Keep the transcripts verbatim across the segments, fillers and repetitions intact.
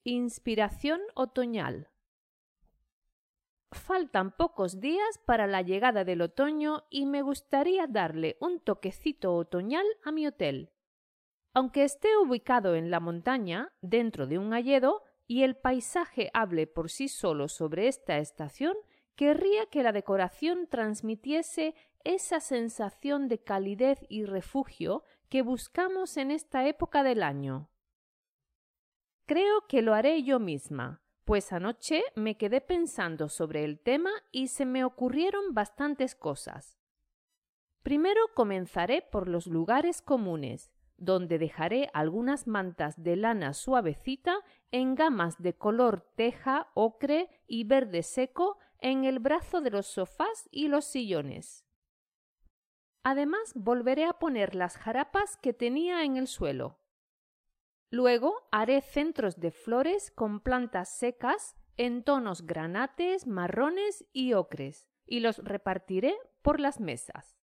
Inspiración otoñal. Faltan pocos días para la llegada del otoño y me gustaría darle un toquecito otoñal a mi hotel. Aunque esté ubicado en la montaña, dentro de un hayedo, y el paisaje hable por sí solo sobre esta estación, querría que la decoración transmitiese esa sensación de calidez y refugio que buscamos en esta época del año. Creo que lo haré yo misma, pues anoche me quedé pensando sobre el tema y se me ocurrieron bastantes cosas. Primero comenzaré por los lugares comunes, donde dejaré algunas mantas de lana suavecita en gamas de color teja, ocre y verde seco en el brazo de los sofás y los sillones. Además, volveré a poner las jarapas que tenía en el suelo. Luego haré centros de flores con plantas secas en tonos granates, marrones y ocres, y los repartiré por las mesas.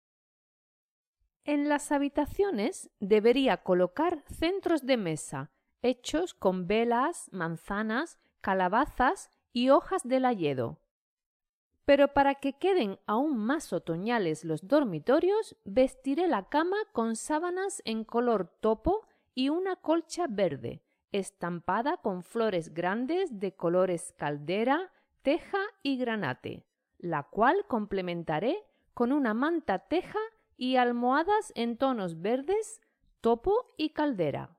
En las habitaciones debería colocar centros de mesa hechos con velas, manzanas, calabazas y hojas del hayedo. Pero para que queden aún más otoñales los dormitorios, vestiré la cama con sábanas en color topo y una colcha verde, estampada con flores grandes de colores caldera, teja y granate, la cual complementaré con una manta teja y almohadas en tonos verdes, topo y caldera.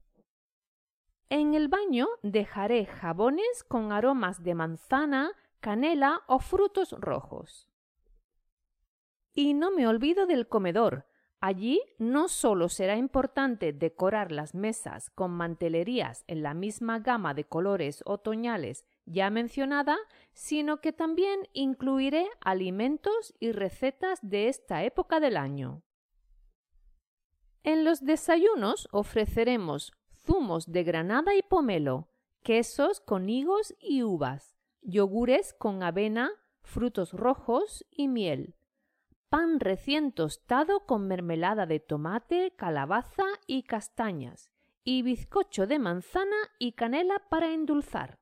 En el baño dejaré jabones con aromas de manzana, canela o frutos rojos. Y no me olvido del comedor. Allí no solo será importante decorar las mesas con mantelerías en la misma gama de colores otoñales ya mencionada, sino que también incluiré alimentos y recetas de esta época del año. En los desayunos ofreceremos zumos de granada y pomelo, quesos con higos y uvas, yogures con avena, frutos rojos y miel, pan recién tostado con mermelada de tomate, calabaza y castañas, y bizcocho de manzana y canela para endulzar.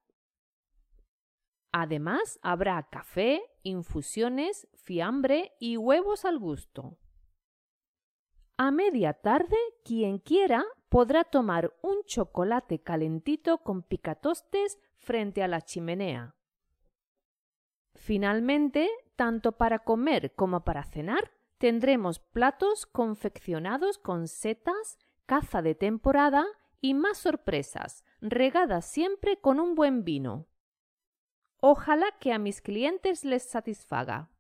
Además, habrá café, infusiones, fiambre y huevos al gusto. A media tarde, quien quiera podrá tomar un chocolate calentito con picatostes frente a la chimenea. Finalmente, tanto para comer como para cenar, tendremos platos confeccionados con setas, caza de temporada y más sorpresas, regadas siempre con un buen vino. Ojalá que a mis clientes les satisfaga.